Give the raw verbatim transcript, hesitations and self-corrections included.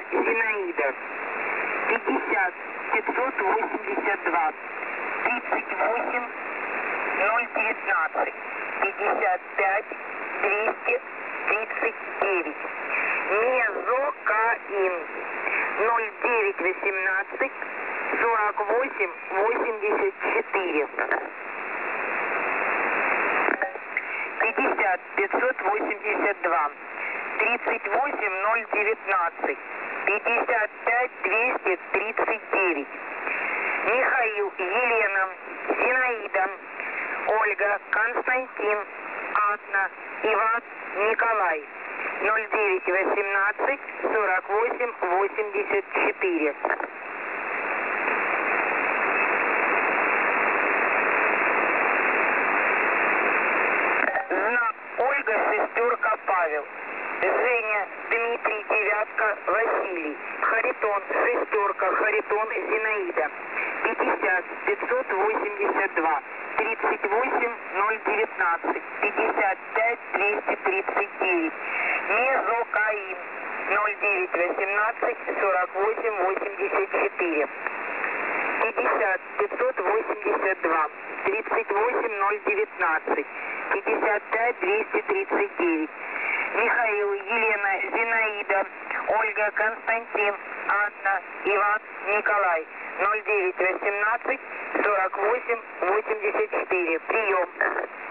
Зинаида. пятьдесят пятьсот восемьдесят два тридцать восемь ноль девятнадцать пятьдесят пять двести тридцать девять. Мезокаин ноль девять восемнадцать сорок восемь восемьдесят четыре. пятьдесят пятьсот восемьдесят два тридцать восемь ноль девятнадцать пятьдесят пять двести тридцать девять. Михаил, Елена, Зинаида, Ольга, Константин, Анна, Иван, Николай. ноль девять восемнадцать сорок восемь восемьдесят четыре. Знак Ольга, шестерка, Павел. Женя, Дмитрий, девятка, Василий. Харитон, шестерка, Харитон, Зинаида. пятьдесят пятьсот восемьдесят два тридцать восемь ноль девятнадцать пятьдесят пять двести тридцать девять. Мезокаин ноль девять восемнадцать сорок восемь восемьдесят четыре. пятьдесят пятьсот восемьдесят два тридцать восемь ноль девятнадцать пятьдесят пять двести тридцать девять. Михаил, Елена, Зинаида, Ольга, Константин, Анна, Иван, Николай. ноль девять восемнадцать сорок восемь восемьдесят четыре. Прием.